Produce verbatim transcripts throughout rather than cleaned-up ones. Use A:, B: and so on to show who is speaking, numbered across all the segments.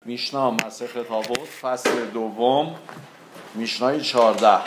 A: میشنا مسخ تابوت فصل دوم میشنای چهارده.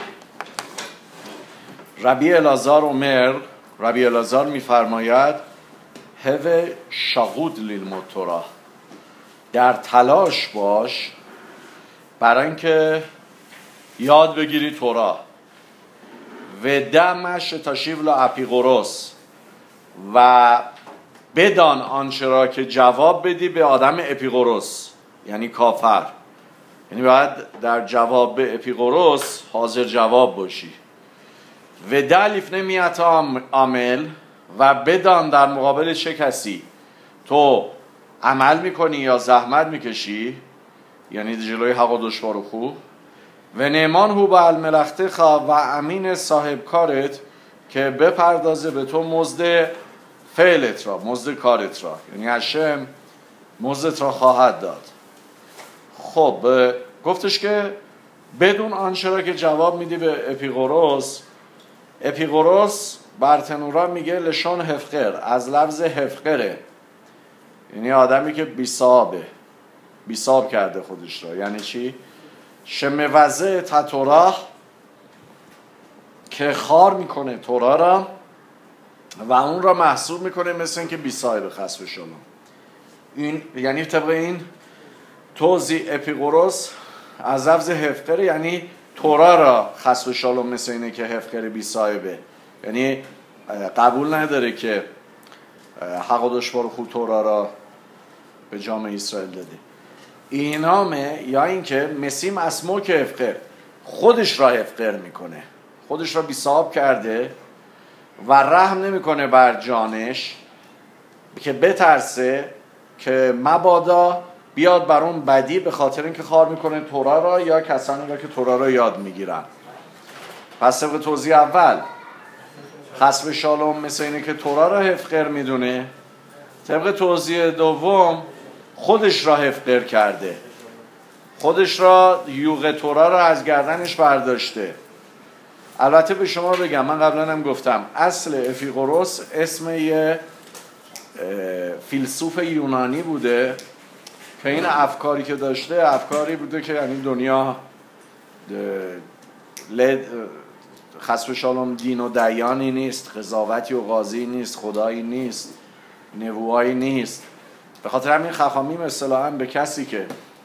A: ربی الازار عمر ربی الازار میفرماید هو شاغود لیلموتورا، در تلاش باش برای اینکه یاد بگیری تورا. و دمش تاشیو لا اپیقوروس، و بدان آنچه را که جواب بدی به آدم اپیقوروس، یعنی کافر. یعنی باید در جواب به اپیقوروس حاضر جواب باشی. و دلیف نمیت عامل، و بدان در مقابل چه کسی تو عمل میکنی یا زحمت میکشی، یعنی جلوی حق و دشوار و خوب. و نعمان هو با الملخته خواه، و امین صاحب کارت که بپردازه به تو مزد فعلت را، مزد کارت را، یعنی هشم مزدت را خواهد داد. خب گفتش که بدون آنچه را که جواب میدی به اپیقوروس. اپیقوروس برتنورا میگه لشون هفقر، از لفظ هفقره، یعنی آدمی که بیسابه، بیساب کرده خودش را. یعنی چی؟ شموزه تطورا، که خار میکنه تورا را و اون را محسوب میکنه مثل این که بیسایب خسب شما. این یعنی طبق این توضیح اپیقوروس از لفظ هفقره، یعنی تورا را خسب شالوم مثل اینه که هفقره بی صاحبه، یعنی قبول نداره که حق و دشوار خود تورا را به جامعه اسرائیل داده. اینامه یا اینکه مسیم اسمو که هفقر، خودش را هفقر میکنه، خودش را بی صاحب کرده و رحم نمیکنه بر جانش که بترسه که مبادا بیاد بر اون بدی، به خاطر اینکه خار میکنه تورا را یا کسانی را که تورا را یاد میگیرن. پس طبق توضیح اول خسب شالوم مثل اینه که تورا را هفقر میدونه. طبق توضیح دوم خودش را هفقر کرده، خودش را یوغ تورا را از گردنش برداشته. البته به شما بگم، من قبلا هم گفتم اصل اپیقوروس اسم یه فیلسوف یونانی بوده که این افکاری که داشته افکاری بوده که یعنی دنیا خسب شالوم دین و دیانی نیست، قضاوتی و قاضی نیست، خدایی نیست، نبوایی نیست. به خاطر همین خفامیم اصطلاحاً به کسی که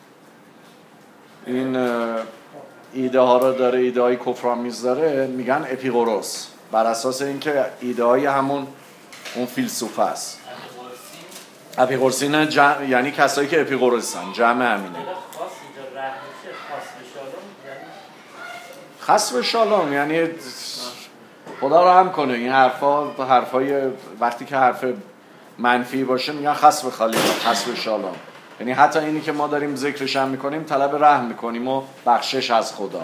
A: این ایده ها را داره، ایده های کفرآمیز داره، میگن اپیقوروس، بر اساس اینکه ایده های همون اون فیلسوف است. اپیقورسی نه جمع، یعنی کسایی که اپیقوروسن، جمع همینه. خسب شالوم یعنی خدا رو هم کنه. این حرفا حرفای وقتی که حرف منفی باشه میگن خسب خالی، خسب شالوم، یعنی حتی اینی که ما داریم ذکرش هم میکنیم طلب رحم میکنیم و بخشش از خدا.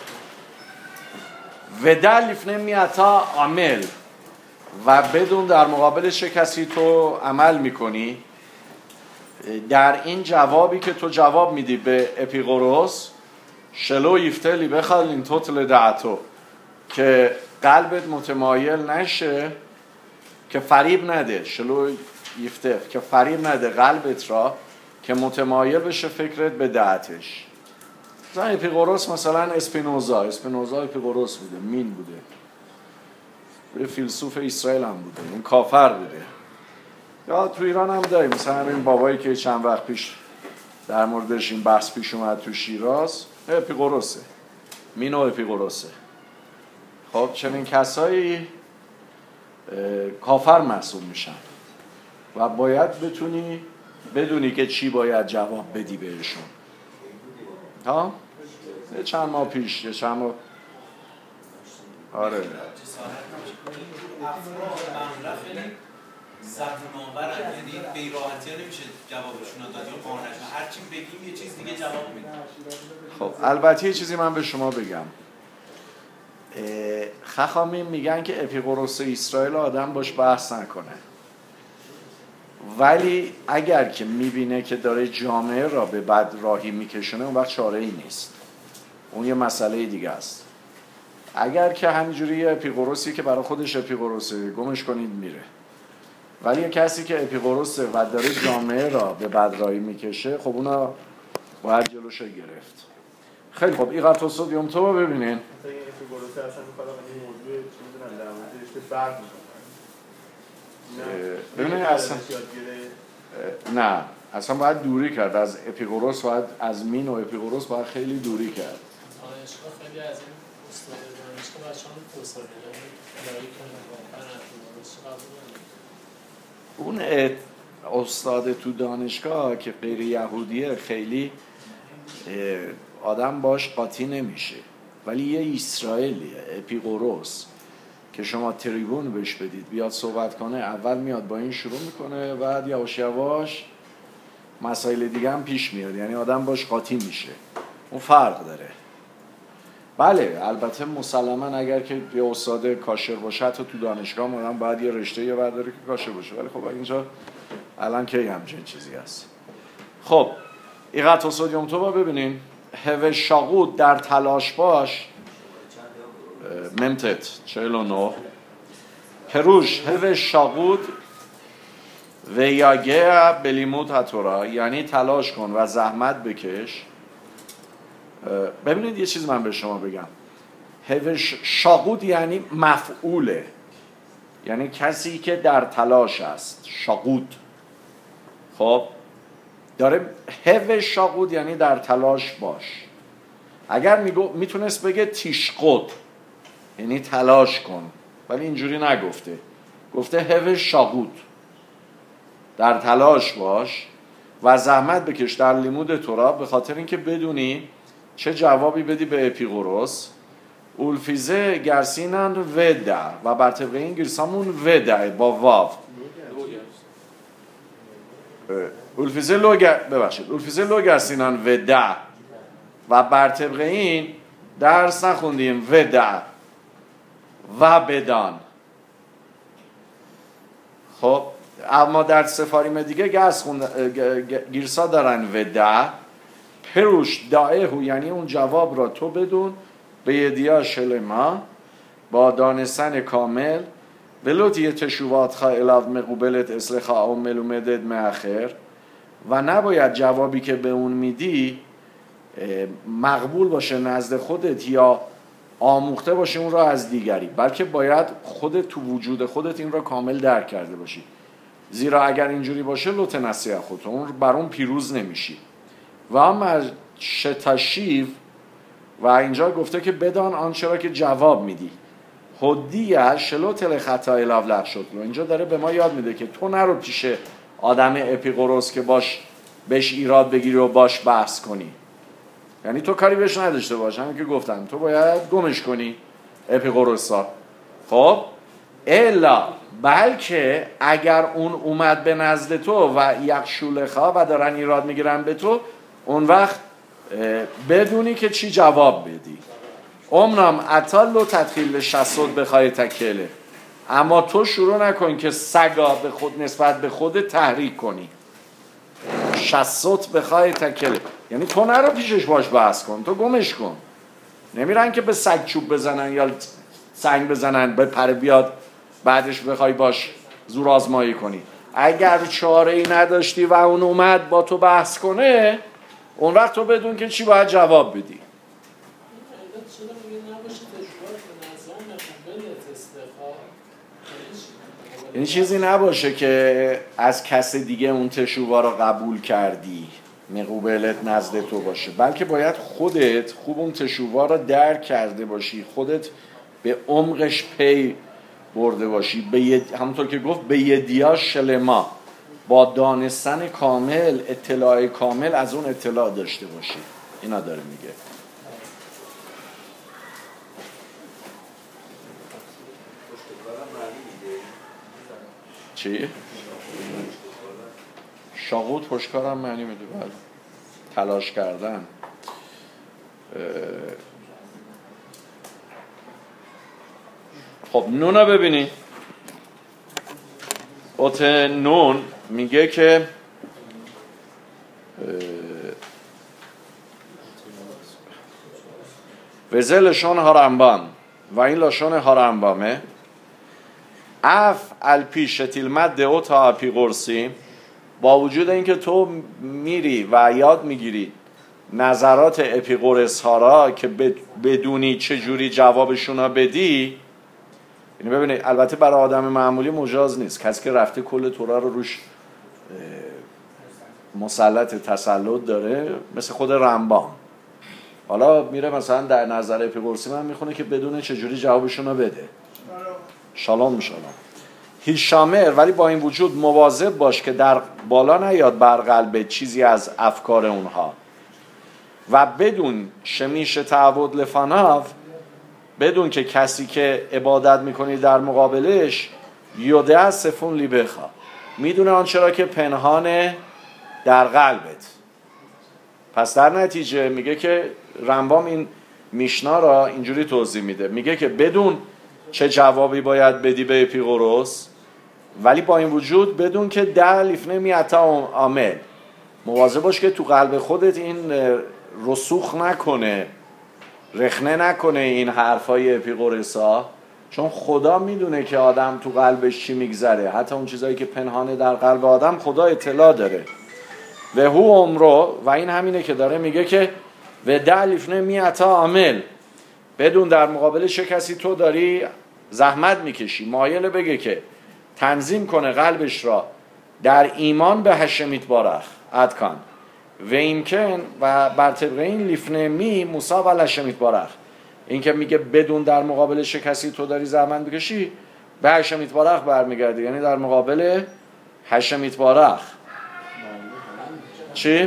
A: و دلیف نمیتا عامل، و بدون در مقابل چه کسی تو عمل میکنی. در این جوابی که تو جواب میدی به اپیقوروس، شلو یفتلی بخواد این توتل دعتو، که قلبت متمایل نشه، که فریب نده. شلو یفته که فریب نده قلبت را، که متمایل بشه فکرت به دعتش. مثلا اپیقوروس مثلا اسپینوزا اسپینوزا اپیقوروس بوده، مین بوده، یه فیلسوف اسرائیل هم بوده، این کافر بوده. یا تو ایران هم داریم مثلا این بابایی که چند وقت پیش در موردش این بحث پیش اومد تو شیراز، اپیقوروسه، مینو اپیقوروسه. خب چنین کسایی کافر محسوب میشن و باید بتونی بدونی که چی باید جواب بدی بهشون. ها؟ یه چند ماه پیش، یه چند ماه آره
B: زبون‌آورن، یعنی به راحتی نمیشه جوابشون داد یا قانعش، هر چی بگیم یه چیز دیگه جواب میده.
A: خب البته یه چیزی من به شما بگم، خخامیم میگن که اپیقوروس اسرائیل آدم باش بحث نکنه، ولی اگر که میبینه که داره جامعه را به بد راهی میکشونه اون وقت چاره ای نیست، اون یه مسئله دیگه است. اگر که همینجوری اپیقوروسی که برای خودش اپیقوروسه گمش کنید میره، ولی کسی که اپیقوروسه و داره جامعه را به بد راهی میکشه، خب اونا باید جلوش گرفت. خیلی خب این قطع سودیوم تو رو ببینین.
C: مثلا این اپیگوروس اصلا میخواد این موضوع چی میدونن در مورد رشته فرق میکنن.
A: ببینید اصلا نه اصلا باید دوری کرد از اپیگوروس، باید از مین و اپیگوروس باید خیلی دوری کرد.
D: دانشگاه خیلی از این استاد دانشگاه بچه‌ها توسعه دادن لایک
A: اون استاد تو دانشگاه که غیر یهودیه خیلی آدم باش قاطی نمیشه، ولی یه اسرائیلیه اپیقوروس که شما تریبون بهش بدید بیاد صحبت کنه، اول میاد با این شروع میکنه، بعد یواش یواش مسائل دیگه هم پیش میاد، یعنی آدم باش قاطی میشه. اون فرق داره. بله البته مسلما اگر که یه استاد کاشر باشه حتی تو دانشگاه آدم باید یه رشته یه برداره که کاشر باشه، ولی خب اینجا الان که همچین چیزی هست. خب این قطع سودیوم تو با ببینین. هو شاقود در تلاش باش ممتت چهل و نه پروش هو شاقود و یاگه بلیمود هتورا، یعنی تلاش کن و زحمت بکش. ببینید یه چیز من به شما بگم، هو شاقود یعنی مفعوله، یعنی کسی که در تلاش است. شاقود خب داره هو شاقود یعنی در تلاش باش. اگر میگو میتونست بگه تیشقود یعنی تلاش کن، ولی اینجوری نگفته، گفته هو شاقود در تلاش باش و زحمت بکش در لیمود تورا، به خاطر اینکه بدونی چه جوابی بدی به اپیقوروس. اولفیزه گرسینن وده و بر طبق این گرسامون وده با واو اولفیزه لو گر... ببخشید اولفیزه لو گرسینن وده و بر طبق این درس نخوندیم وده و بدان. خب اما در سفاریم دیگه گرس خوند... گیرسا دارن وده پروش دائهو، یعنی اون جواب را تو بدون به یدیا شلما با دانستن کامل ولوتی تشوات خواه الاو مقوبلت اسلخا او ملومدد مأخر، و نباید جوابی که به اون میدی مقبول باشه نزد خودت یا آموخته باشه اون را از دیگری، بلکه باید خودت تو وجود خودت این را کامل درک کرده باشی. زیرا اگر اینجوری باشه لوت نصیح خودت اون بر اون پیروز نمیشی. و اما شتاشیو و اینجا گفته که بدان آنچه را که جواب میدی هدیه شلو تل خطا الاو لغ شد. اینجا داره به ما یاد میده که تو نرو پیش آدم اپیقوروس که باش بهش ایراد بگیری و باش بحث کنی، یعنی تو کاری بهش نداشته باش، همین که گفتم تو باید گمش کنی اپیقوروسا. خب الا بلکه اگر اون اومد به نزد تو و یخشولخا و دارن ایراد میگیرن به تو، اون وقت بدونی که چی جواب بدی. امنام اتالو تدخیل شسود بخوای تکله، اما تو شروع نکن که سگا به خود نسبت به خود تحریک کنی. شسود بخوای تکله یعنی تو نرو پیشش باش بحث کن، تو گمش کن. نمیرن که به سگ چوب بزنن یا سنگ بزنن به پر بیاد بعدش بخوای باش زور آزمایی کنی. اگر چاره ای نداشتی و اون اومد با تو بحث کنه، اون وقت تو بدون که چی باید جواب بدی. این چیزی نباشه که از کس دیگه اون تشووا رو قبول کردی مقوبلت نزد تو باشه، بلکه باید خودت خوب اون تشووا رو درک کرده باشی، خودت به عمقش پی برده باشی، به ید... همونطور که گفت به یدیا شلما، با دانستن کامل اطلاع کامل از اون اطلاع داشته باشی. اینا داره میگه. چی؟ شاقود پشتکارم معنی میده بله. تلاش کردن. خب نونا ببینی اوت نون میگه که وزه لشون هارمبام و این لشون هارمبامه اف الپی شتیلمت دهو تا اپی قرصی، با وجود اینکه تو میری و یاد میگیری نظرات اپیقورس ها را که بدونی چجوری جوابشون ها بدی، یعنی ببینید البته برای آدم معمولی مجاز نیست، کسی که رفته کل تورا رو روش مسلط تسلط داره مثل خود رمبان، حالا میره مثلا در نظر اپیقورسی من میخونه که بدونه چجوری جوابشون رو بده. شالام شالام. هیشامر ولی با این وجود مواظب باش که در بالا نیاد بر قلب چیزی از افکار اونها و بدون شمیش تعبد لفناف، بدون که کسی که عبادت میکنی در مقابلش یوده سفون لیبخا، میدونه آنچه را که پنهانه در قلبت. پس در نتیجه میگه که رمبام این میشنا را اینجوری توضیح میده، میگه که بدون چه جوابی باید بدی به اپیقوروس، ولی با این وجود بدون که در لیفنه میعتا عامل، مواظب باش که تو قلب خودت این رسوخ نکنه، رخنه نکنه این حرفای اپیقورسا، چون خدا میدونه که آدم تو قلبش چی میگذره، حتی اون چیزایی که پنهانه در قلب آدم خدا اطلاع داره. و هو عمرو، و این همینه که داره میگه که و در لیفنه میعتا عامل، بدون در مقابل چه کسی تو داری زحمت میکشی، مایل بگه که تنظیم کنه قلبش را در ایمان به هشمیت بارخ ادکان و ایمکن و بر طبق این لیفنه می موسی و هشمیت بارخ، این که میگه بدون در مقابل چه کسی تو داری زحمت بکشی به هشمیت بارخ برمیگرده، یعنی در مقابل هشمیت بارخ. چی؟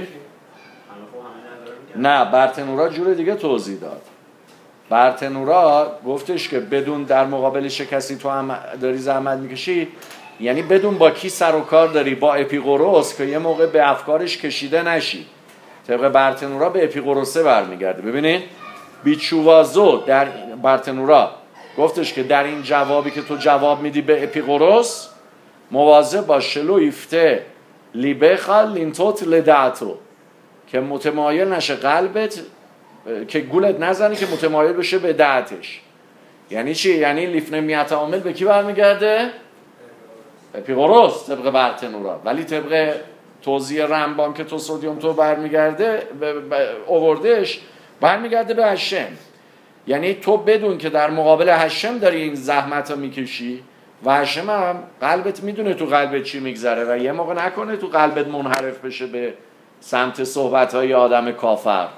A: نه، برتنورا جور دیگه توضیح داد. برتنورا گفتش که بدون در مقابل چه کسی تو هم داری زحمت میکشی، یعنی بدون با کی سر و کار داری، با اپیقوروس، که یه موقع به افکارش کشیده نشی. طبق برتنورا به اپیقوروسه برمیگرده. ببینید بیچووازو در برتنورا گفتش که در این جوابی که تو جواب میدی به اپیقوروس مواظب باش شلو ایفته لیبخال لینتوت لدعتو، که متمایل نشه قلبت، که گولت نزنی که متمایل بشه به دعتش. یعنی چی؟ یعنی لیفنه میعت عامل به کی برمیگرده؟ اپیقوروس طبق برتنورا، ولی طبق توضیح رمبام که تو سودیوم تو برمیگرده اووردش برمیگرده به هشم. یعنی تو بدون که در مقابل هشم داری این زحمت رو میکشی و هشم هم قلبت میدونه تو قلبت چی میگذره و یه موقع نکنه تو قلبت منحرف بشه به سمت صحبت‌های آدم کافر.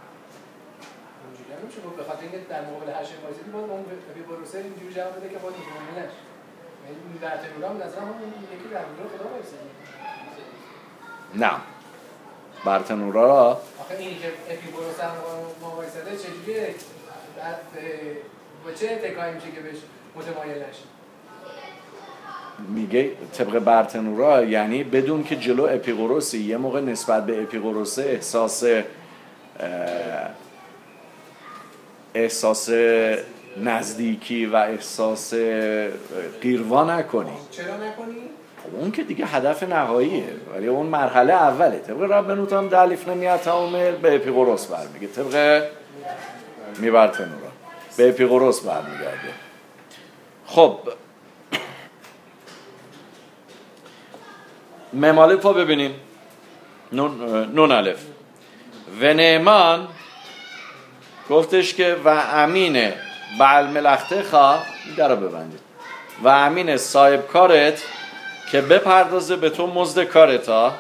D: به خاطر اینکه در مقابل هشم وایسیدی باید اون اپیقوروسه اینجوری جواب بده که باید مطمئن نشه. یعنی این برتنورا هم نظرم همون یکی در مقابل خدا وایسیدی.
A: نه. برتنورا
D: آخه اینی که اپیقوروس هم ما وایساده چجوریه؟ با چه اتکایی میشه که بهش متمایل نشه؟
A: میگه طبق برتنورا یعنی بدون که جلو اپیقوروسی یه موقع نسبت به اپیقوروسه احساس احساس نزدیکی و احساس قیروا نکنی.
D: چرا نکنی؟
A: اون که دیگه هدف نهاییه، ولی اون مرحله اوله. طبق ربنوت هم در لیفنه میعت عامل به اپیقوروس برمیگه، طبق میبرتنورا به اپیقوروس برمیگرده. خب ممالک رو ببینیم. نون, نون الف و نعمان گفتش که و امین بل ملخته خواه در رو ببندید و امین صاحب کارت که بپردازه به تو مزد کارتا.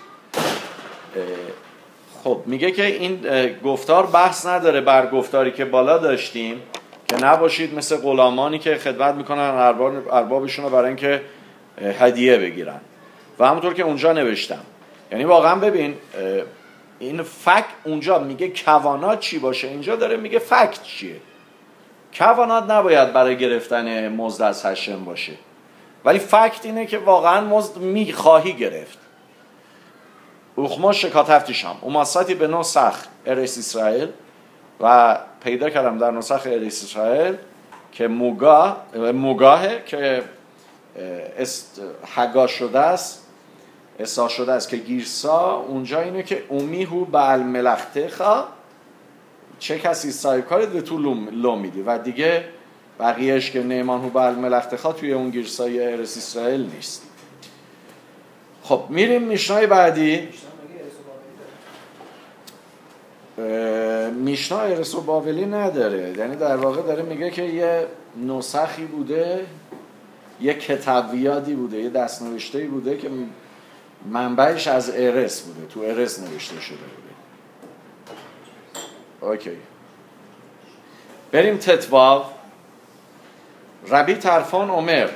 A: خب میگه که این گفتار بحث نداره بر گفتاری که بالا داشتیم که نباشید مثل غلامانی که خدمت میکنن اربابشون رو برای اینکه هدیه بگیرن و همونطور که اونجا نوشتم. یعنی واقعا ببین این فکت اونجا میگه کوانات چی باشه، اینجا داره میگه فکت چیه. کوانات نباید برای گرفتن مزد از هشم باشه، ولی فکت اینه که واقعا مزد میخواهی گرفت. اخما شکاتفتیشم اوماساتی به نسخ ارس اسرائیل و پیدا کردم در نسخ ارس اسرائیل که موگاه موگاهه که حگا شده است، اصلاح شده است، که گیرسا اونجا اینه که امیهو بل ملختخا، چه کسی صاحب کارت به تو لو میدی، و دیگه بقیهش که نیمانهو بل ملختخا توی اون گیرسای ارس اسرائیل نیست. خب میریم میشنای بعدی. میشنا ارث و بابلی نداره، یعنی در واقع داره میگه که یه نسخی بوده، یه کتابیادی بوده، یه دستنوشته‌ای بوده که منبعش از ارث بوده، تو ارث نوشته شده بوده. اوکی، بریم تتواو. ربی طرفان عمر،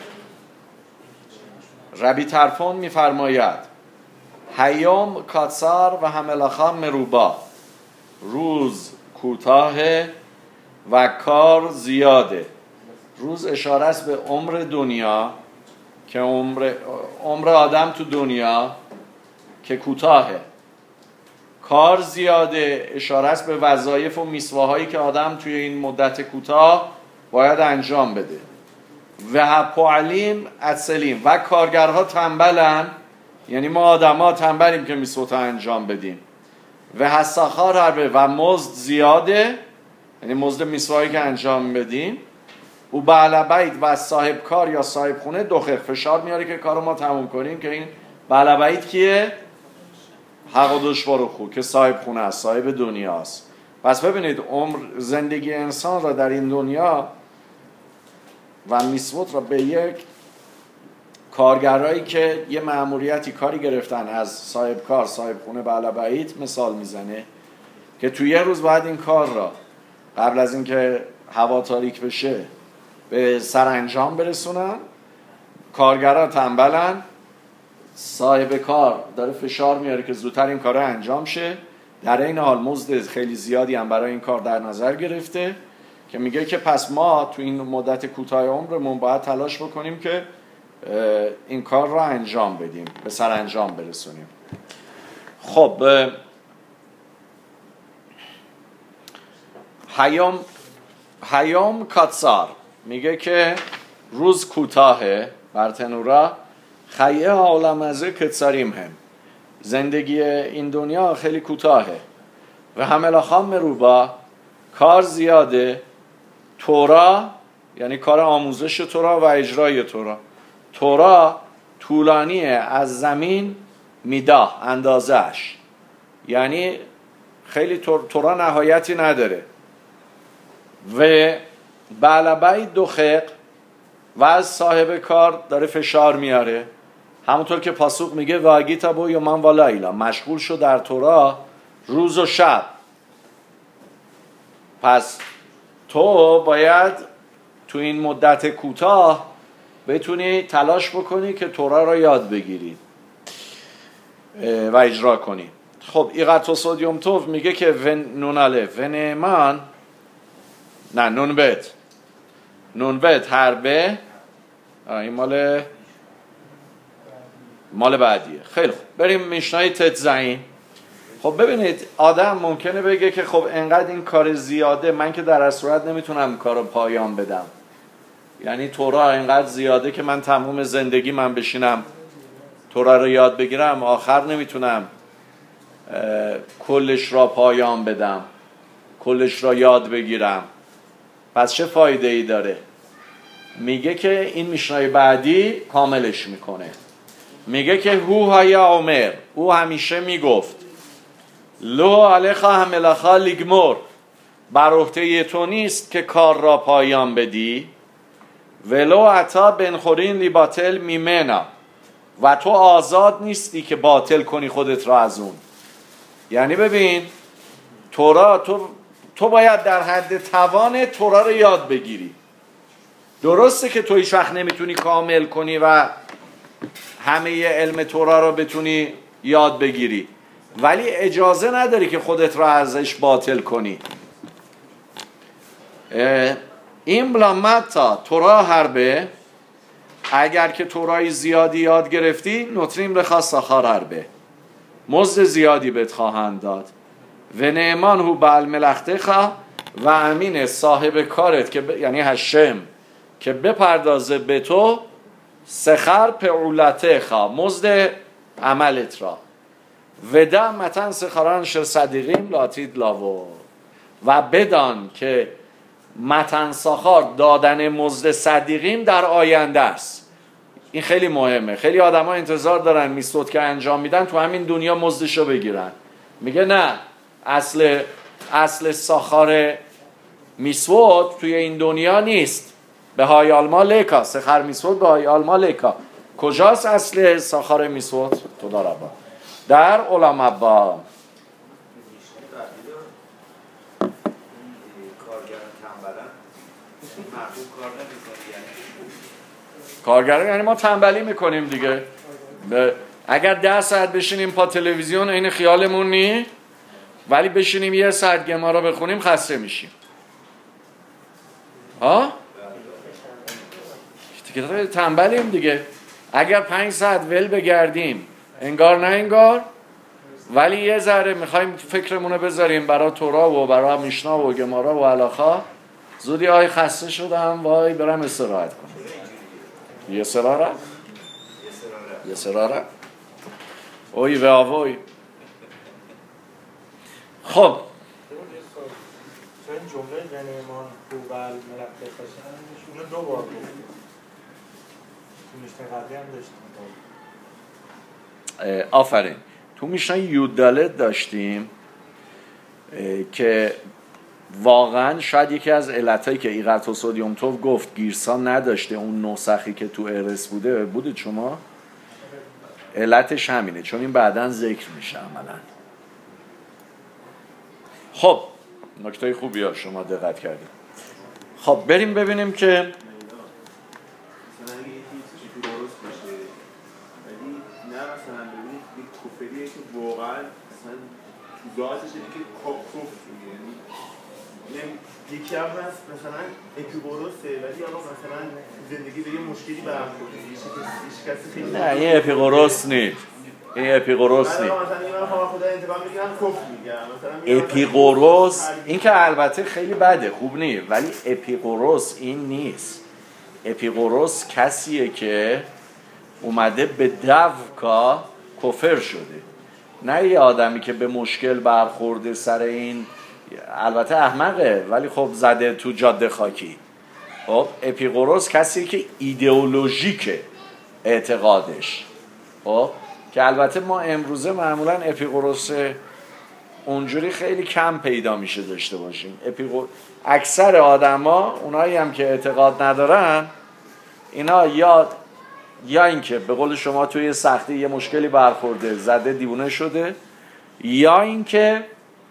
A: ربی طرفان میفرماید هیام کاتسار و هملاخا مروبا، روز کوتاه و کار زیاده. روز اشاره است به عمر دنیا که عمر عمر آدم تو دنیا که کوتاهه. کار زیاده اشاره است به وظایف و میسواهایی که آدم توی این مدت کوتاه باید انجام بده. و پعلیم اصلیم، و کارگرها تنبلن، یعنی ما آدما تنبلیم که میسوتا انجام بدیم. و حساخار حربه، و مزد زیاده، یعنی مزد میسواهایی که انجام بدیم. او بعل بیت و صاحب کار یا صاحب خونه دوخه، فشار میاره که کارو ما تموم کنیم، که این بعل بیت کیه؟ حق و دشوار و خو، که صاحب خونه است، صاحب دنیاست. پس ببینید عمر زندگی انسان را در این دنیا و میسوت را به یک کارگرایی که یه مأموریتی کاری گرفتن از صاحب کار، صاحب خونه بعل بیت مثال میزنه که توی یه روز باید این کار را قبل از اینکه هوا تاریک بشه به سرانجام برسونن. کارگرها تنبلن، صاحب کار داره فشار میاره که زودتر این کار انجام شه، در این حال مزد خیلی زیادی هم برای این کار در نظر گرفته، که میگه که پس ما تو این مدت کوتاه عمرمون باید تلاش بکنیم که این کار را انجام بدیم، به سرانجام برسونیم. خب هیام هیام کاتسار میگه که روز کوتاهه بر تنورا، خیه عالم ازه کتساریم هم، زندگی این دنیا خیلی کوتاهه. و همه خام مروبا، کار زیاده. تورا یعنی کار آموزش تورا و اجرای تورا. تورا طولانیه از زمین میداه اندازش، یعنی خیلی تورا نهایتی نداره. و بعلبای دخق، و از صاحب کار داره فشار میاره، همونطور که پاسوق میگه واگیتا بو یا من والا ایلا، مشغول شو در تورا روز و شب. پس تو باید تو این مدت کوتاه بتونی تلاش بکنی که تورا را یاد بگیری و اجرا کنی. خب ایقاتو سودیوم توف میگه که ون نوناله ونمان نه نون بت نون بت حربه، این مال مال بعدیه. خیلی خوب، بریم میشنای تتزعین. خب ببینید آدم ممکنه بگه که خب انقدر این کار زیاده، من که در صورت نمیتونم کارو پایان بدم، یعنی تورا انقدر زیاده که من تمام زندگی من بشینم تورا رو یاد بگیرم، آخر نمیتونم کلش را پایان بدم، کلش را یاد بگیرم. پس چه فایده ای داره؟ میگه که این میشنای بعدی کاملش میکنه. میگه که هو های عمر، او همیشه میگفت لو علیخا هملاخا لیگمور، بر عهده تو نیست که کار را پایان بدی، ولو عطا بنخورین لی باطل میمنا، و تو آزاد نیستی که باطل کنی خودت را از اون. یعنی ببین تورا تو تو باید در حد توان تورا رو یاد بگیری. درسته که تو هیچ وقت نمیتونی کامل کنی و همه علم تورا رو بتونی یاد بگیری، ولی اجازه نداری که خودت را ازش باطل کنی. این بلامتا تورا حربه، اگر که تورای زیادی یاد گرفتی نطریم رخواست آخر حربه، مزد زیادی بهت خواهند داد. و نعمان هو بل ملخته خواه، و امین صاحب کارت که ب... یعنی هشم که بپردازه به تو سخر پعولته خواه، مزد عملت را. و ده متن سخران شر صدیقیم لاتید لاو، و بدان که متن سخار دادن مزد صدیقیم در آینده است. این خیلی مهمه. خیلی آدم ها انتظار دارن میسود که انجام میدن تو همین دنیا مزدشو بگیرن. میگه نه، اصل اصل ساخار میسود توی این دنیا نیست. به های آلما لیکا سخر میسود به های آلما لیکا. کجاست اصل ساخار میسود؟ خدا ربا در علما با کارگران یعنی ما تنبلی میکنیم دیگه. اگر ده ساعت بشینیم پا تلویزیون این خیالمون نی، ولی بشینیم یه ساعت گمارا بخونیم خسته میشیم. ها؟ دیگه تنبلیم دیگه. اگر پنج ساعت ول بگردیم انگار نه انگار، ولی یه ذره میخوایم فکرمونو بذاریم برای تورا و برای میشنا و گمارا و علاقا، زودی آی خسته شدم وای برم استراحت کنم. یه سراره یه سراره اوی و آوی. خب
C: این جمله یعنی ما خوب الملک بخشن دو بار بود تو میشنه قبلی هم داشتیم.
A: آفرین. تو میشنه یودالت داشتیم که واقعا شاید یکی از علتایی که ایقرت و سودیوم توف گفت گیرسان نداشته اون نسخی که تو ارس بوده بودید شما، علتش همینه، چون این بعداً ذکر میشه عملاً. خب نکته خوبی ها شما دقت کردید. خب بریم ببینیم که
C: مثلا اگه یکی چیزی درست باشه ولی نه مثلا ببینید یک کفریه که واقعا مثلا تو ذاتش که کفر یعنی یکی هم هست مثلا اپیقورسه ولی آقا مثلا زندگی به یه مشکلی برخورده هیچ کسی خیلی
A: نه این اپیقوروس نیست، این اپیقوروس نیست. اپیقوروس این که البته خیلی بده خوب نیست، ولی اپیقوروس این نیست. اپیقوروس کسیه که اومده به دوکا کفر شده، نه یه آدمی که به مشکل برخورده سر این، البته احمقه ولی خب زده تو جاده خاکی. خب اپیقوروس کسیه که ایدئولوژیکه اعتقادش، خب که البته ما امروزه معمولا اپیقوروس اونجوری خیلی کم پیدا میشه داشته باشیم. اپیقور... اکثر آدما اونایی هم که اعتقاد ندارن اینا یا یا اینکه به قول شما توی سختی یه مشکلی برخورده زده دیوونه شده، یا اینکه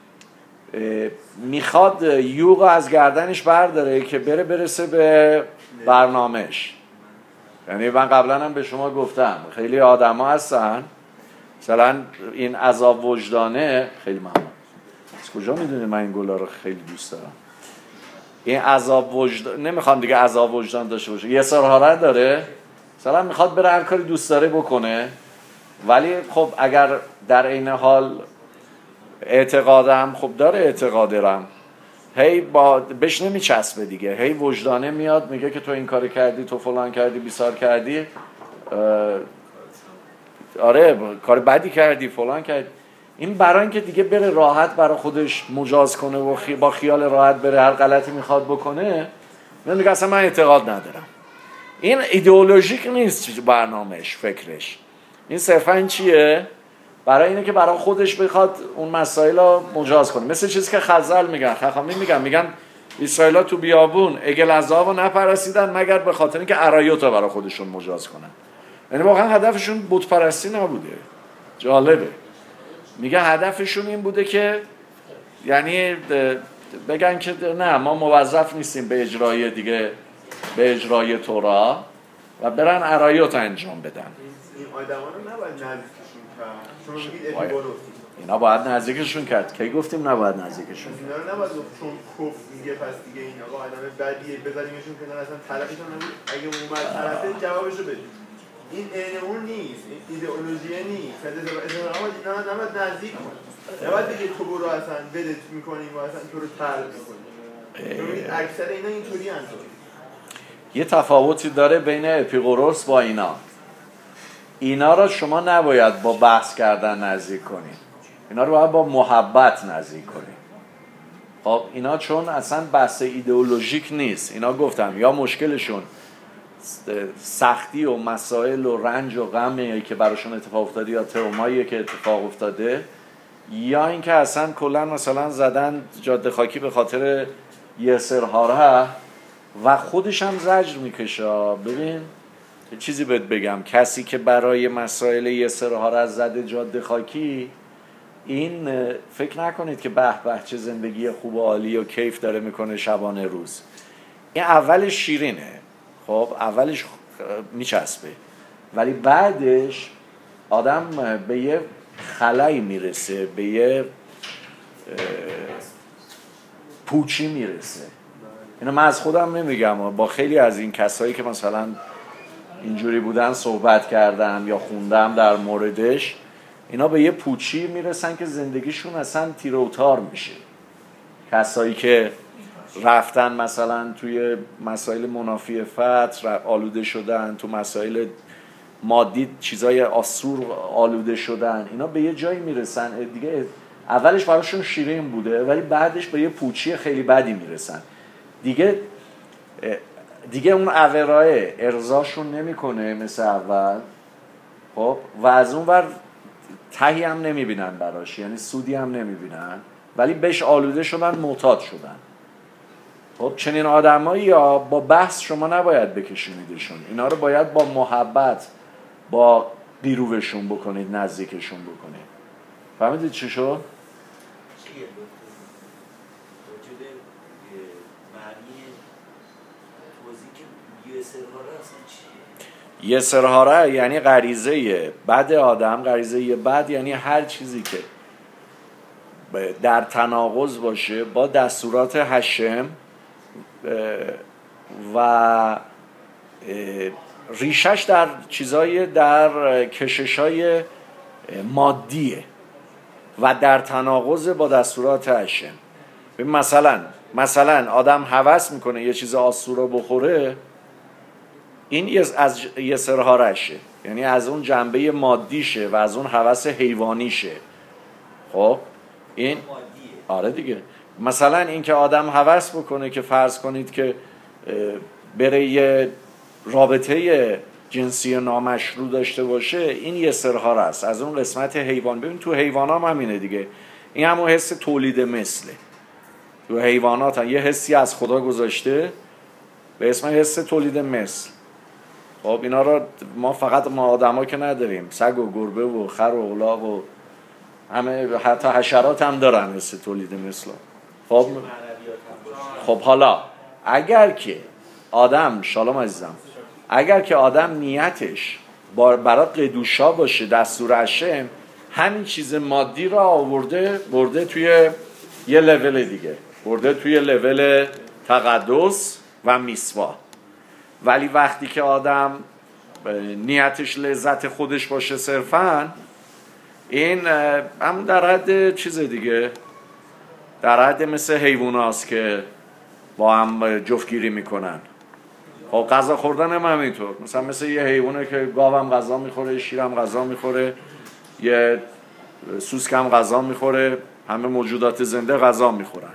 A: میخواد یوغ از گردنش برداره که بره برسه به برنامهش. یعنی من قبلا هم به شما گفتم خیلی آدم ها هستن مثلا این عذاب وجدانه، خیلی مهمه از کجا میدونی من این گلا رو خیلی دوست دارم. این عذاب وجدان نمیخوام دیگه عذاب وجدان داشته باشه، یه سرحالت داره مثلا میخواد بره هر کاری دوست داره بکنه، ولی خب اگر در این حال اعتقادم خب داره اعتقادم هی با بهش نمیچسبه دیگه، هی وجدانه میاد میگه که تو این کاری کردی، تو فلان کردی، بیسار کردی، آره کار بدی کردی، فلان کردی. این برای اینکه دیگه بره راحت برای خودش مجاز کنه و خی... با خیال راحت بره هر غلطی میخواد بکنه، من دیگه اصلا من اعتقاد ندارم. این ایدئولوژیک نیست برنامهش، فکرش. این صرفا این چیه؟ برای اینه که برای خودش بخواد اون مسائل رو مجاز کنه. مثل چیزی که خزل میگن، خخامی میگن میگن اسرائیل تو بیابون اگل عذاب رو نپرستیدن مگر به خاطر اینکه عرایوت رو برای خودشون مجاز کنن. یعنی واقعا هدفشون بت پرستی نبوده. جالبه. میگه هدفشون این بوده که یعنی بگن که نه ما موظف نیستیم به اجرای دیگه به اجرای تورا و برن عرایوت انجام بدن.
C: این آدما رو نباید نزدیکشون کرد. چون میگید اپیقوروس
A: اینا باید نزدیکشون کرد. کی گفتیم نباید نزدیکشون؟
C: اینا رو نباید چون کف میگه پس دیگه این آقا آدم بدیه بذاریمشون کنار، اصلا طرفشون نبود. اگه اومد طرفه جوابشو بدید. این عین اون نیست، این ایدئولوژی نیست. اصلا اینا نباید نزدیک کنید. نباید بگید تو برو اصلا بدت میکنیم و اصلا تو رو طرد میکنیم. چون اکثر اینا اینطوری هستن.
A: یه تفاوتی داره بین اپیقوروس با اینا. اینا را شما نباید با بحث کردن نزدیک کنید، اینا رو باید با محبت نزدیک کنید. خب اینا چون اصلا بحث ایدئولوژیک نیست، اینا گفتم یا مشکلشون سختی و مسائل و رنج و غمی که براشون اتفاق افتاده یا ترومایی که اتفاق افتاده، یا اینکه اصلا کلا مثلا زدن جاده خاکی به خاطر یسر هاره و خودش هم زجر میکشه. ببین یه چیزی بهت بگم، کسی که برای مسائل یسر هاره زده جاده خاکی، این فکر نکنید که به به چه زندگی خوب و عالی و کیف داره میکنه شبانه روز. این اولش شیرینه، خب اولش میچسبه، ولی بعدش آدم به یه خلایی میرسه، به یه پوچی میرسه. اینو من از خودم نمیگم، با خیلی از این کسایی که مثلا اینجوری بودن صحبت کردم یا خوندم در موردش، اینا به یه پوچی میرسن که زندگیشون اصلا تیر و تار میشه. کسایی که رفتن مثلا توی مسائل منافی فتر آلوده شدن، تو مسائل مادی چیزای آسور آلوده شدن، اینا به یه جایی میرسن دیگه اولش براشون شیرین بوده ولی بعدش به یه پوچی خیلی بدی میرسن دیگه. دیگه اون اورای ارضاشون نمیکنه مثل اول، خب و از اون ور تهی هم نمیبینن براش، یعنی سودی هم نمیبینن، ولی بهش آلوده شدن، معتاد شدن. خب چنین آدمایی یا با بحث شما نباید بکشونیدشون، اینا رو باید با محبت با بیروشون بکنید، نزدیکشون بکنید. فهمیدید چی شد؟ یسر هاره یعنی غریزه بد آدم. غریزه بد یعنی هر چیزی که در تناقض باشه با دستورات هشم و ریشش در چیزای در کششای مادیه و در تناقض با دستورات هشم. مثلا مثلا آدم هوس میکنه یه چیز آسورا بخوره، این از یسر هارشه، یعنی از اون جنبه مادیشه و از اون هوس حیوانیشه. خب این آره دیگه. مثلا این که آدم هوس بکنه که فرض کنید که بره یه رابطه جنسی نامشروع داشته باشه، این یسر هاره است، از اون قسمت حیوان. ببین تو حیوانات هم همینه دیگه، این همون حس تولید مثله. تو حیوانات هم یه حسی از خدا گذاشته به اسم حس تولید مثل. خب اینا رو ما فقط ما آدما که نداریم، سگ و گربه و خر و اغلاق و همه حتی حشرات هم دارن حس تولید مثل. خب خب حالا اگر که آدم شالوم عزیزم، اگر که آدم نیتش برای قدوشا باشه دستور هشم، همین چیز مادی را آورده برده توی یه لول دیگه، برده توی لول تقدس و میسوا. ولی وقتی که آدم نیتش لذت خودش باشه صرفاً، این هم در حد چیز دیگه، در حد مثل حیواناست که با هم جفتگیری میکنن. خب غذا خوردن هم همینطور، مثلا مثل یه حیوانه که گاوم غذا میخوره، شیرم غذا میخوره، یه سوسکم غذا میخوره، همه موجودات زنده غذا میخورن.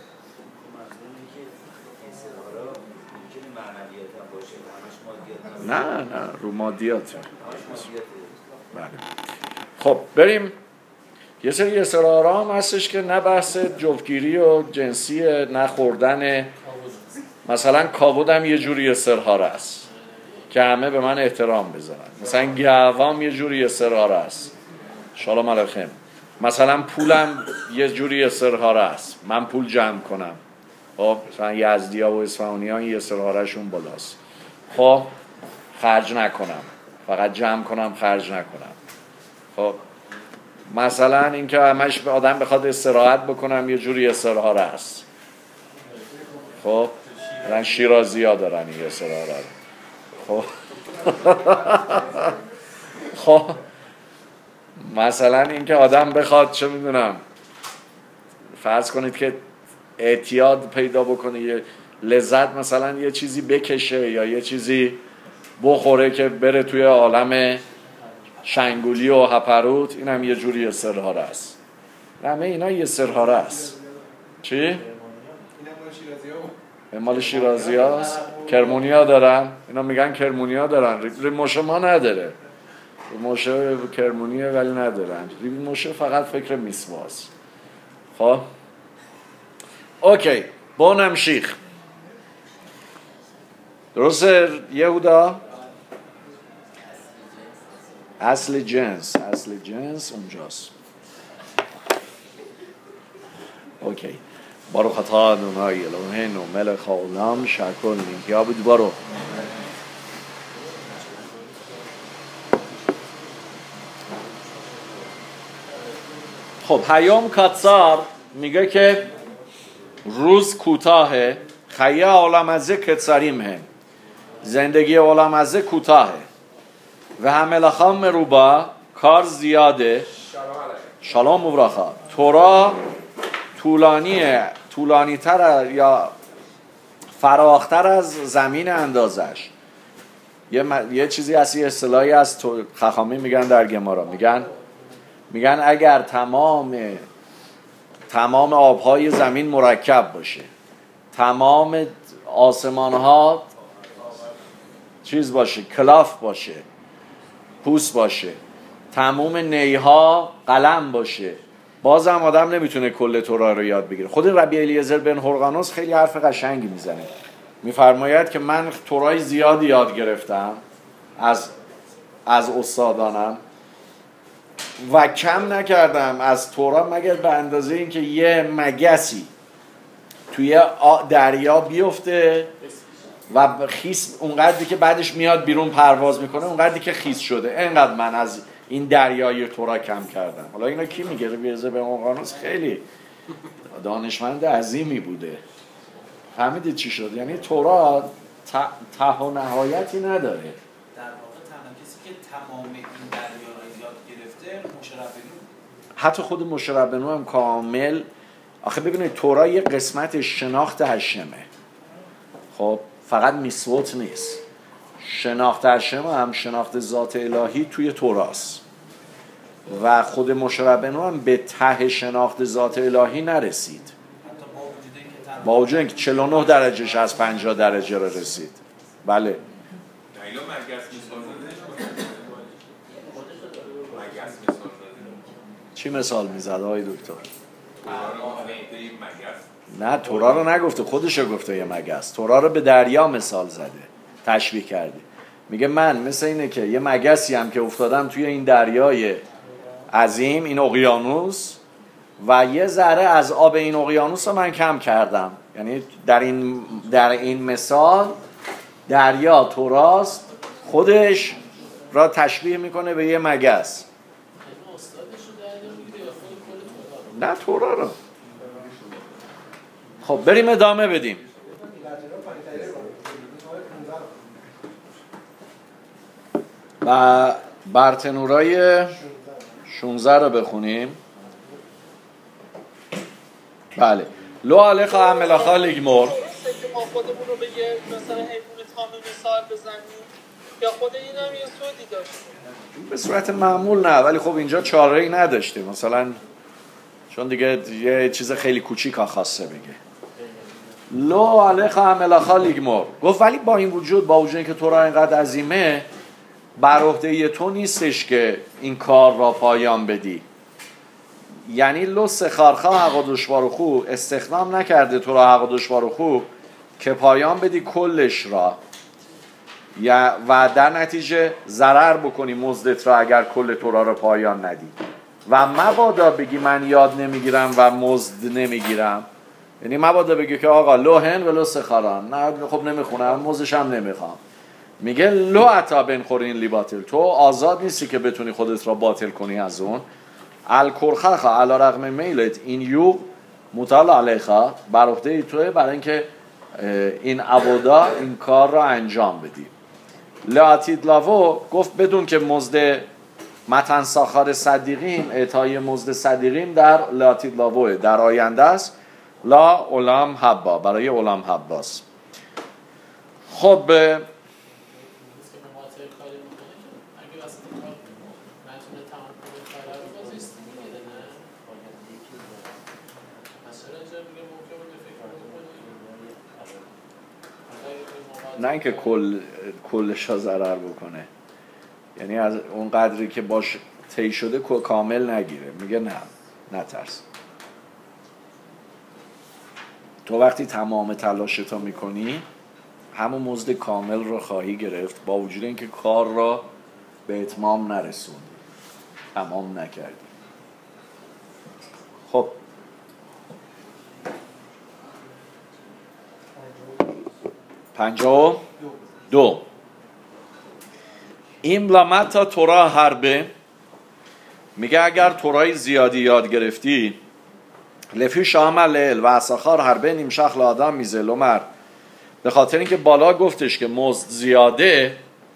A: نه نه رو مادیات. بله. خب بریم یه سری اصرارا هم هستش که نه بحث جفتگیری و جنسی، نه خوردن. مثلا کابود هم یه جوری اصرار است که همه به من احترام بذارن. مثلا گاوام یه جوری اصرار است، شالوم علیکم. مثلا پولم یه جوری اصرار است، من پول جمع کنم. خب مثلا یزدیا و اصفهانیان یه اصرارشون بالاست، خب خرج نکنم، فقط جمع کنم خرج نکنم. خب مثلا اینکه همش به آدم بخواد استراحت بکنم یه جوری استراحت است. خب مثلا شیرازی ها دارن این استراحت. خب خب مثلا اینکه آدم بخواد چه میدونم، فرض کنید که اعتیاد پیدا بکنه، یه لذت مثلا یه چیزی بکشه یا یه چیزی بخوره که بره توی عالم شنگولی و هپروت، این هم یه جوری استرهاره است. همه اینا یه استرهاره است. چی؟ این مال شیرازی هاست. کرمونی ها دارن، اینا میگن کرمونی ها دارن، ریموش ما نداره. مشه کرمونیه ولی ندارن. ریبید مشه فقط فکر میسواس. خب اوکی بونم شیخ درسته یهودا؟ اصل جنس اصل جنس اونجاست. اوکی بارو خطا نونای الوهین و ملک عالم شکر یا بود بارو. خب هیام کاتسار میگه که روز کوتاهه، خیه عالم ازه کتساریم هم، زندگی عالم ازه کوتاهه و هملخان مروبا کار زیاده. شالام و براخا. تورا طولانیه، طولانی تر یا فراختر از زمین اندازش. یه, م... یه چیزی هست، یه اصطلاحی از تو... خخامی میگن در گمارا، میگن میگن اگر تمام تمام آبهای زمین مرکب باشه، تمام آسمانها چیز باشه، کلاف باشه، پوست باشه، تمام نیها قلم باشه، بازم آدم نمیتونه کل تورا رو یاد بگیره. خود ربی الیعزر بن هرقانوس خیلی حرف قشنگی میزنه، میفرماید که من تورای زیادی یاد گرفتم از از استادانم و کم نکردم از تورا مگر به اندازه این که یه مگسی توی دریا بیفته و خیس اونقدری که بعدش میاد بیرون پرواز میکنه، اونقدری که خیس شده، اینقدر من از این دریای تورا کم کردم. حالا اینا کی میگه؟ بیزه به اقیانوس خیلی دانشمند عظیمی بوده. فهمیدید چی شد؟ یعنی تورا ته و نهایتی نداره.
B: در واقع تنها کسی که تمام این دریا رو یاد گرفته مشربنو.
A: حتی خود مشربنو هم کامل. آخه ببینید تورا یه قسمت شناخت هشمه، خب فقط میسوت نیست. شناخت هشم هم شناخت ذات الهی توی توراست و خود مشربنو هم به ته شناخت ذات الهی نرسید، با وجود اینکه چهل و نه درجهش از پنجاه درجه رو رسید. بله چی مثال میزد آقای دکتر؟ نه تورا رو نگفته، خودش رو گفته یه مگس. تورا رو به دریا مثال زده، تشبیه کرده. میگه من مثل اینه که یه مگسی هم که افتادم توی این دریای عظیم، این اقیانوس، و یه ذره از آب این اقیانوس رو من کم کردم. یعنی در این در این مثال دریا توراست، خودش را تشبیه میکنه به یه مگس. نه تورا رو. خب بریم ادامه بدیم. و برتنورای شونزده رو بخونیم. بله لو علیخ عملخا لیگمور
E: ما خودمون رو به یه مثلا حیوان تامه مثال بزنیم یا خود این هم یه سودی داشته
A: به صورت معمول نه، ولی خب اینجا چاره‌ای نداشته، مثلا چون دیگه یه چیز خیلی کوچیک خواسته بگه لو علیخ عملخا لیگمور. گفت ولی با این وجود، با وجود اینکه تورا اینقدر عظیمه، بر عهده تو نیستش که این کار را پایان بدی. یعنی لو سخارخا حق و دشوار و خو، استخدام نکرده تو را حق و دشوار و خو که پایان بدی کلش را، یا و در نتیجه ضرر بکنی مزدت را اگر کل تو را را پایان ندی. و مبادا بگی من یاد نمیگیرم و مزد نمیگیرم، یعنی مبادا بگی که آقا لوهن و لو سخاران، نه خب نمیخونم مزدش هم نمیخوام. میگه لو عطا بن خورین لی باطل، تو آزاد نیستی که بتونی خودت را باطل کنی از اون. الکرخخا علی رغم میلت این یو مطال علیخا، بر عهده توئه برای اینکه این عبودا این کار را انجام بدی. لاتید لاو گفت بدون که مزد متن ساخار صدیقیم، اعطای مزد صدیقیم در لاتید لاوه در آینده است. لا علام حبا، برای علام حباست. خب نه اینکه کل کلش ها ضرر بکنه، یعنی از اون قدری که باش طی شده کامل نگیره. میگه نه نترس، تو وقتی تمام تلاشتو میکنی همون مزد کامل رو خواهی گرفت، با وجود اینکه کار را به اتمام نرسوندی، تمام نکردی. خب پنجاه و دو این لامتا تورا حربه، میگه اگر تورای زیادی یاد گرفتی لفی شامل لیل و اساخار حربه نیمشخ لآدم میزه لومر، به خاطر اینکه بالا گفتش که مزد زیاده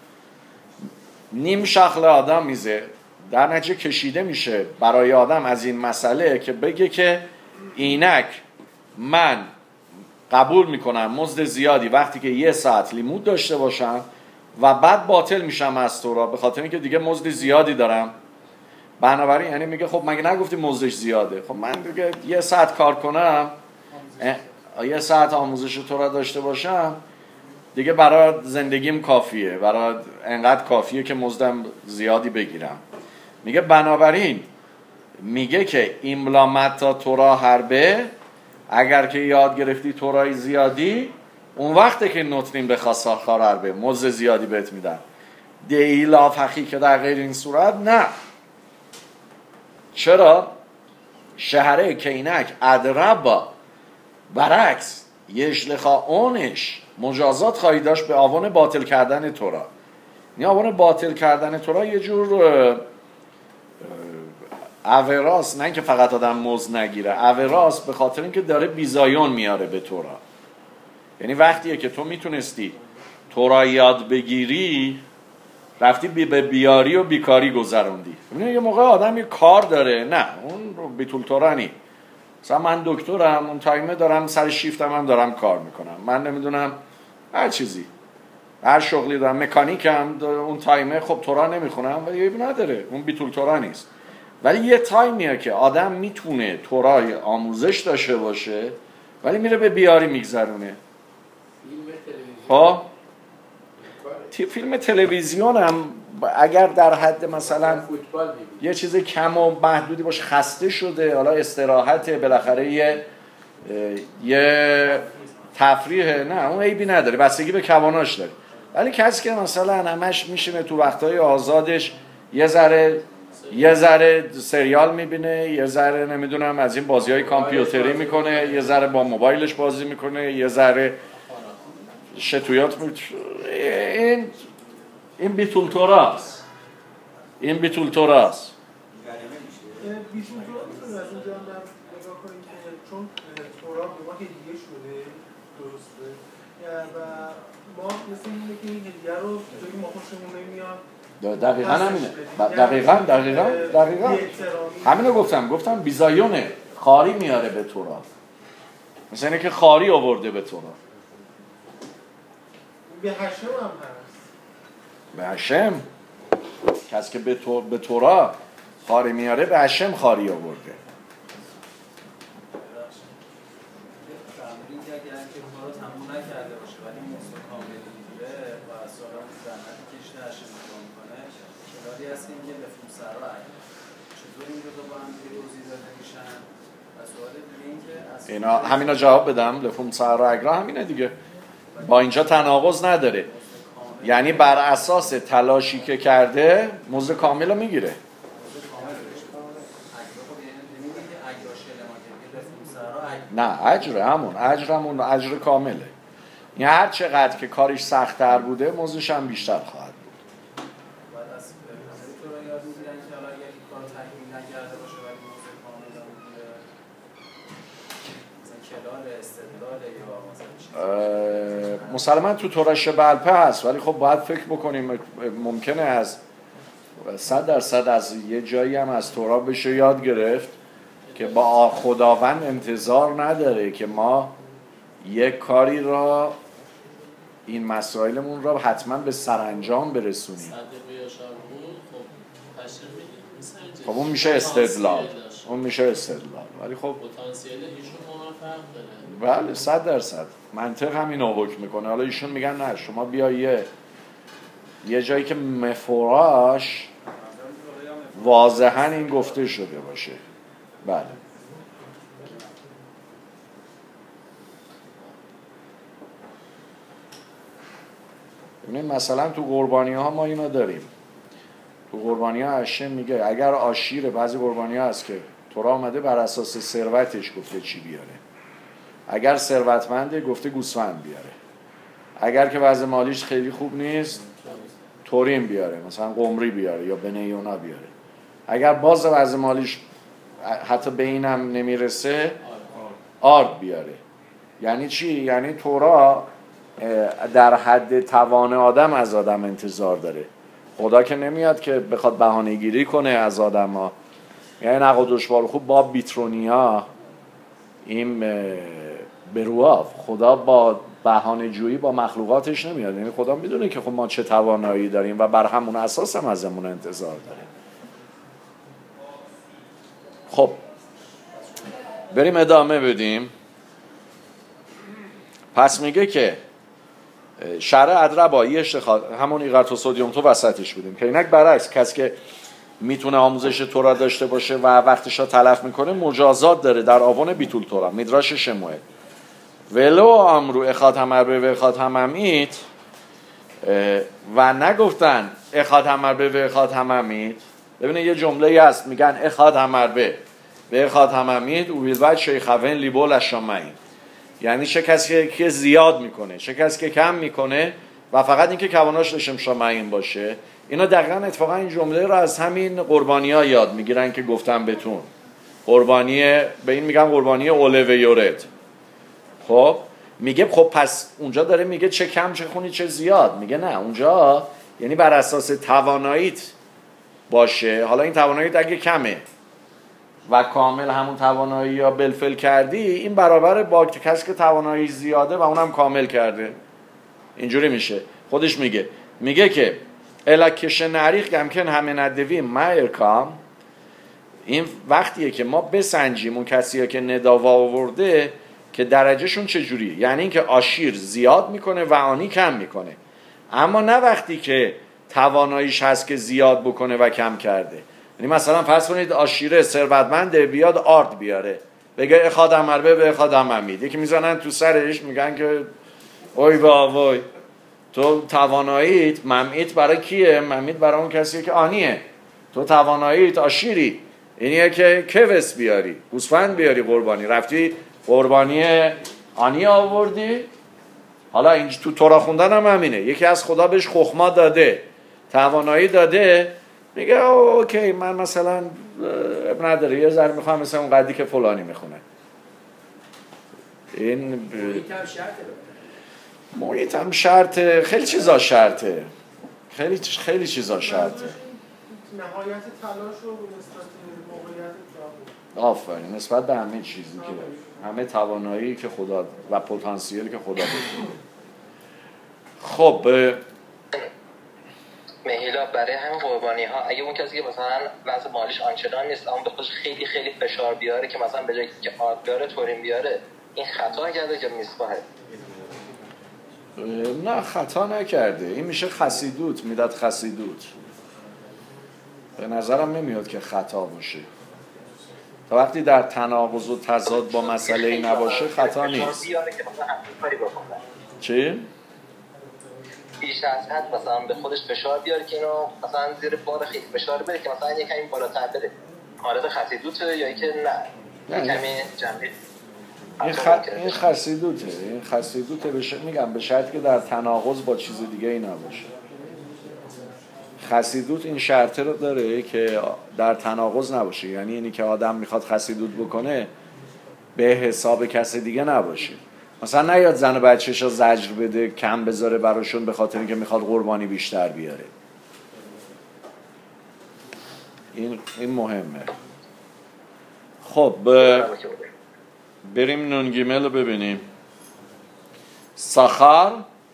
A: نیمشخ لآدم میزه، در نتیجه کشیده میشه برای آدم از این مسئله که بگه که اینک من قبول میکنم مزد زیادی وقتی که یه ساعت لیمود داشته باشم و بعد باطل میشم از تورا به خاطر اینکه دیگه مزد زیادی دارم. بنابراین یعنی میگه خب مگه نگفتی مزدش زیاده؟ خب من دیگه یه ساعت کار کنم، یه ساعت آموزش تورا داشته باشم دیگه برای زندگیم کافیه، برای انقدر کافیه که مزدم زیادی بگیرم. میگه بنابراین میگه که ایملامتا تورا حربه، اگر که یاد گرفتی تورای زیادی اون وقته که نوترین به خاصاخار حربه مزد زیادی بهت میدن. دیلا فخی که در غیر این صورت نه. چرا؟ شهره کینک ادربا برعکس یشلخا اونش مجازات خواهی داشت به آوان باطل کردن تورا. این آوان باطل کردن تورا یه جور اوراس، نه اینکه فقط آدم مزد نگیره، اوراس به خاطر اینکه داره بیزایون میاره به تورا. یعنی وقتیه که تو میتونستی تورا یاد بگیری رفتی بی به بیاری و بیکاری گذروندی. ببینید یه موقع آدم یه کار داره، نه اون رو بیتول تورا نی، مثلا من دکترم اون تایمه دارم سر شیفتم هم دارم کار میکنم، من نمیدونم هر چیزی هر شغلی دارم، مکانیکم اون تایمه خب تورا نمیخونم ولی عیب نداره، اون بیتول تورا نیست. ولی یه تایمیه که آدم میتونه تورای آموزش داشته باشه ولی میره به بیاری میگذرونه. ها فیلم تلویزیون هم اگر در حد مثلا یه چیز کم و محدودی باشه، خسته شده حالا استراحت بالاخره یه یه تفریحه، نه اون عیبی نداره، بستگی به کواناش داره. ولی کسی که مثلا همش میشینه تو وقتهای آزادش یه ذره یه ذره سریال میبینه، یه ذره نمیدونم از این بازی‌های کامپیوتری میکنه، یه ذره با موبایلش بازی میکنه، یه ذره شتویات می... این این بیتول توراست، این بیتول توراست.
C: بیتول تورا از اونجا هم نگاه کنیم که چون تورا به ما هدیه شده، درسته، و ما مثل اینه که این هدیه رو جایی ما خوشمون نمیاد.
A: دقیقاً همینه، دقیقاً دقیقاً دقیقاً همینو گفتم، گفتم بیزایونه خاری میاره به تورا، مثل اینه که خاری آورده به تورا.
C: به هشم هم هست،
A: به هشم کسی که به تو به تورا خاری میاره به هشم خاری آورده.
F: تمرین که اگر که تورا تموم نکرده باشه ولی مصطفی کامل میگیره و سالا زحمت کشته هشم رو میکنه، کلاری هست این که لفوم سرای چطور این دو با هم توضیح داده میشن. و سوال دیگه این که
A: اینا همینا جواب بدم، لفوم سرای اگرا همینه دیگه، با اینجا تناقض نداره. یعنی بر اساس تلاشی که کرده مزد کامل رو میگیره. نه اجر همون اجر همون اجر کامله. یعنی هر چقدر که کارش سخت‌تر بوده مزدش هم بیشتر خواهد بود. مسلماً تو تورش بلپه هست ولی خب باید فکر بکنیم، ممکنه از صد درصد از یه جایی هم از تورا بشه یاد گرفت که با خداوند انتظار نداره که ما یک کاری را این مسائلمون را حتما به سرانجام برسونیم. خب اون میشه استدلال، اون میشه استدلال ولی خب
G: پتانسیل ایشون فرق داره.
A: بله صد درصد منطق همین رو حکم میکنه. حالا ایشون میگن نه شما بیا یه یه جایی که مفراش واضحا این گفته شده باشه. بله ببینید مثلا تو قربانی ها ما اینو داریم. تو قربانی ها هاشم میگه اگر آشیر، بعضی قربانی ها هست که تورا آمده بر اساس ثروتش گفته چی بیاره، اگر ثروتمنده گفته گوسفند بیاره، اگر که وضع مالیش خیلی خوب نیست تورین بیاره، مثلا قمری بیاره یا بنیونا بیاره، اگر باز وضع مالیش حتی به اینم نمیرسه آرد بیاره. یعنی چی؟ یعنی تورا در حد توان آدم از آدم انتظار داره. خدا که نمیاد که بخواد بهانه گیری کنه از آدم ها. یعنی نقا دشوار خوب با بیترونیا این برواف خدا با بهانه جویی با مخلوقاتش نمیاد. یعنی خدا میدونه که خب ما چه توانایی داریم و بر همون اساس هم ازمون انتظار داره. خب بریم ادامه بدیم. پس میگه که شرع ادربایی اشتخاذ همون ایقرت و سودیوم تو وسطش بودیم که اینک برعکس کسی که میتونه آموزش تورا داشته باشه و وقتش رو تلف میکنه مجازات داره در آوان بیتول تورا. میدراش شموئل ولو امرو اخاد همر به و اخاد هممیت و نگفتن اخاد همر به و اخاد هممیت. ببینه یه جمله هست میگن اخاد همر به و اخاد هممیت او بیلبد شیخوین لیبول اشامعین، یعنی چه کسی که زیاد میکنه چه کسی که کم میکنه و فقط اینکه کواناش لشم شامعین باشه. اینا دقیقا اتفاقا این جمله رو از همین قربانی ها یاد میگیرن که گفتم بهتون. قربانی به این میگم قربانی اوله و یورد. خب میگه خب پس اونجا داره میگه چه کم چه خونی چه زیاد. میگه نه اونجا یعنی بر اساس تواناییت باشه. حالا این تواناییت اگه کمه و کامل همون توانایی یا بلفل کردی این برابر با کسی که توانایی زیاده و اونم کامل کرده. اینجوری میشه. خودش میگه میگه که الکش نریخ گمکن همه ندوی مایرکام. این وقتیه که ما بسنجیم اون کسیه که نداوا آورده که درجهشون چجوریه. یعنی اینکه آشیر زیاد میکنه و آنی کم میکنه، اما نه وقتی که تواناییش هست که زیاد بکنه و کم کرده. یعنی مثلا فرض کنید آشیره ثروتمنده بیاد آرد بیاره بگه اخاد امربه به اخاد امید، یکی میزنن تو سرش میگن که اوی با وای تو تواناییت ممیت برای کیه؟ ممیت برای اون کسیه که آنیه. تو تواناییت آشیری اینیه که کوس بیاری گوسفند بیاری قربانی، رفتی قربانی آنی آوردی. حالا این تو تورا خوندن هم همینه. یکی از خدا بهش خخما داده توانایی داده میگه اوکی من مثلا اب نداره یه ذره میخوام مثلا اون قدی که فلانی میخونه. این محیط هم شرطه، خیلی چیزا شرطه، خیلی خیلی چیزا شرطه.
C: نهایت تلاش و نسبت موقعیت
A: آفرین نسبت به همه چیزی که همه توانایی که خدا و پتانسیلی که خدا بده. خب
H: مهیلا برای همین قربانی ها اگه اون کسی که مثلا وضع مالیش آنچنان نیست اما به خودش خیلی خیلی فشار بیاره که مثلا به جای که آرد بیاره تورین بیاره، این خطا کرده که میسپاهه؟
A: نه خطا نکرده. این میشه خسیدوت، میداد خسیدوت. به نظرم نمیاد که خطا باشه تا وقتی در تناقض و تضاد با مسئله ای نباشه خطا نیست. چی؟
H: بیش از حد مثلا به خودش فشار بیاره که اینو مثلا زیر بار خیلی فشار بده که مثلا یک کمی بالاتر بره، حالت خسیدوته یا اینکه نه یک کمی جنبه
A: این, خ... این خسیدوته. این خسیدوته بش... میگم به شرط که در تناقض با چیز دیگه ای نباشه. خسیدوت این شرطه رو داره که در تناقض نباشه، یعنی اینی که آدم میخواد خسیدوت بکنه به حساب کس دیگه نباشه. مثلا نیاد زن و بچه‌ش رو زجر بده کم بذاره براشون به خاطر اینکه میخواد قربانی بیشتر بیاره. این این مهمه. خب بریم نون گیمل رو ببینیم. سخر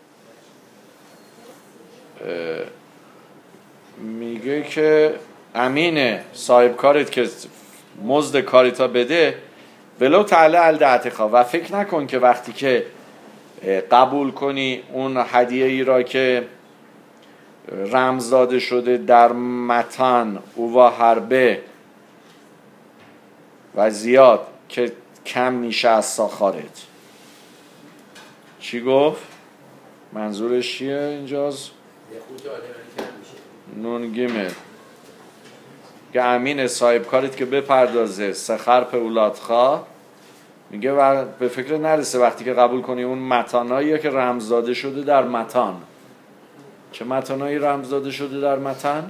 A: میگه که امین صاحب کارت که مزد کاریتا بده ولو تعالی الدعتخا و فکر نکن که وقتی که قبول کنی اون هدیه ای را که رمز داده شده در متن او و حربه و زیاد که کم میشه از ساخارت. چی گفت؟ منظورش چیه اینجاست؟ نون گیمه که امین صاحب کارت که بپردازه سخر پولادخواه میگه و به فکر نرسه وقتی که قبول کنی اون متانایی که رمز داده شده در متن. چه متانایی رمز داده شده در متن؟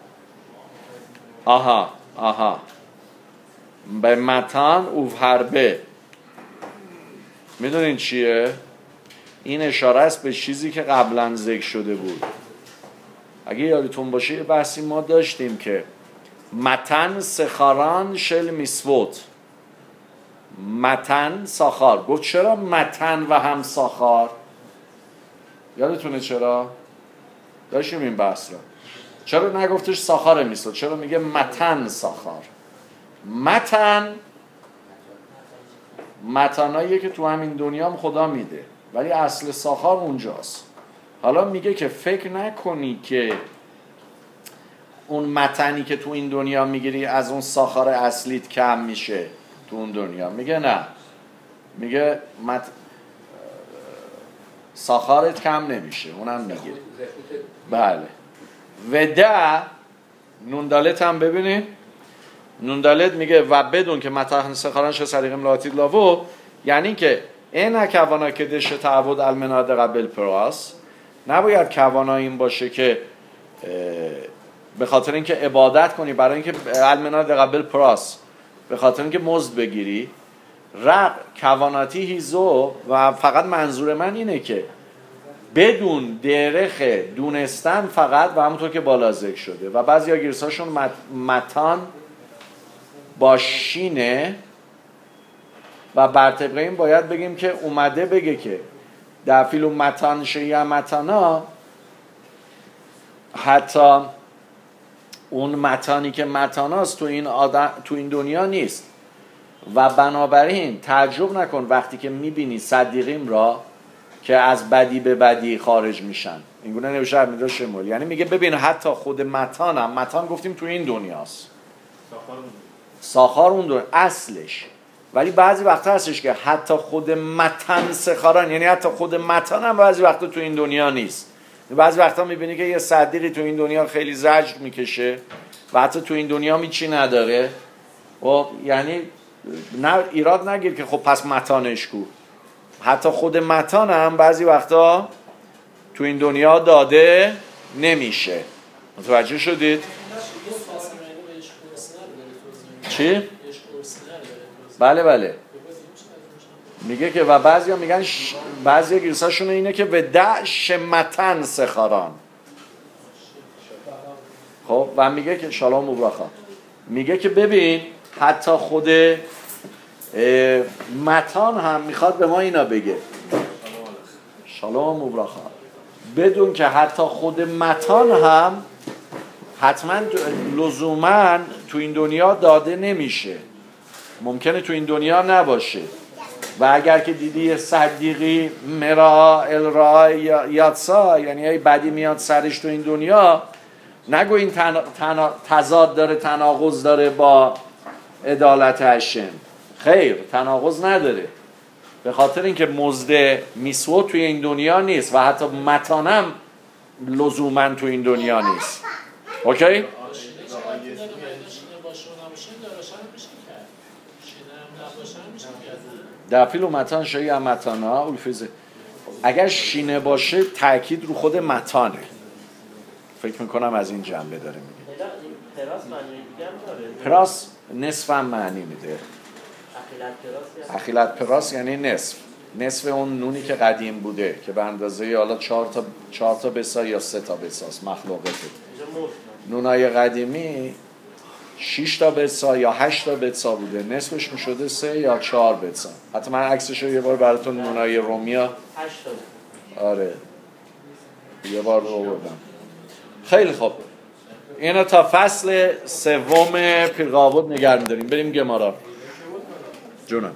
A: آها آها به متن او حربه. میدونین چیه؟ این اشاره است به چیزی که قبلا ذکر شده بود. اگه یادتون باشه یه بحثی ما داشتیم که متن سخاران شل میسوت، متن ساخار. گفت چرا متن و هم ساخار؟ یادتونه چرا؟ داشتیم این بحث را. چرا نگفتش ساخار میسوت؟ چرا میگه متن ساخار؟ متن متناییه که تو همین دنیا هم خدا میده، ولی اصل ساخار اونجاست. حالا میگه که فکر نکنی که اون متنی که تو این دنیا میگیری از اون ساخار اصلیت کم میشه تو اون دنیا. میگه نه، میگه مت... ساخارت کم نمیشه، اونم میگیری. بله. وده نوندالت هم ببینید، نوندالت میگه و بدون که متن سخاران شه صدیق ملاتی لاوو، یعنی که این کوانا که دشه تعبد المناد قبل پراس، نباید کوانا این باشه که به خاطر اینکه عبادت کنی برای اینکه المناد قبل پراس، به خاطر اینکه مزد بگیری. رق کواناتی هیزو و فقط منظور من اینه که بدون درخ دونستن فقط و همونطور که بالا ذکر شده و بعضی ها گیرساشون مت... متان باشینه و بر طبق این باید بگیم که اومده بگه که در فیلو متان شیعه متانا حتی اون متانی که متاناست تو این آدم تو این دنیا نیست و بنابراین تعجب نکن وقتی که میبینی صدیقیم را که از بدی به بدی خارج میشن. اینگونه نوشته امیرا شمول، یعنی میگه ببین حتی خود متان هم، متان گفتیم تو این دنیاست، ساخار اون دنیا اصلش، ولی بعضی وقتا هستش که حتی خود متن سخاران، یعنی حتی خود متان هم بعضی وقتا تو این دنیا نیست. بعضی وقتا میبینی که یه صدیقی تو این دنیا خیلی زجر میکشه و حتی تو این دنیا میچی نداره و یعنی نه ایراد نگیر که خب پس متانش کو، حتی خود متان هم بعضی وقتا تو این دنیا داده نمیشه. متوجه شدید؟ چی؟ بله بله میگه که و بعضی ها میگن ش... بعضی ها گیرساشون اینه که به دعش متن سخاران. خب و میگه که شالام مبرخا، میگه که ببین حتی خود متان هم میخواد به ما اینا بگه شالام مبرخا، بدون که حتی خود متان هم حتما لزوما تو این دنیا داده نمیشه، ممکنه تو این دنیا نباشه. و اگر که دیدی صدیقی مرا الرا یادسا، یعنی ای بدی میاد سرش تو این دنیا، نگو این تن... تن... تضاد داره، تناقض داره با عدالت هشم. خیر، تناقض نداره، به خاطر اینکه مزد میسو توی این دنیا نیست و حتی متانم لزوما تو این دنیا نیست. اوکی؟ در فیلو متان شایی هم متانه ها اولفیزه. اگر شینه باشه تأکید رو خود متانه، فکر میکنم از این جنبه داره میگه.
I: پراس معنی دیگه هم داره؟
A: پراس نصف هم معنی میده. اخیلت پراس یعنی نصف، نصف اون نونی که قدیم بوده که به اندازه حالا چهار تا چهار تا بسا یا سه تا بساست مخلوقته. نونای قدیمی شش تا بتسا یا هشت تا بتسا بوده، نصفش میشده سه یا چهار بتسا. حتی من عکسش رو یه بار براتون نونای رومیا
I: هشت تا
A: آره یه بار رو بردم. خیلی خوب، اینا تا فصل سوم پیرقابود نگرم داریم. بریم گمارا جونم.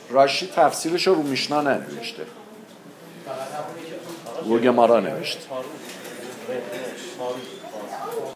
A: راشی تفسیرش رو رو میشنا ننوشته، رو گمارا نوشته.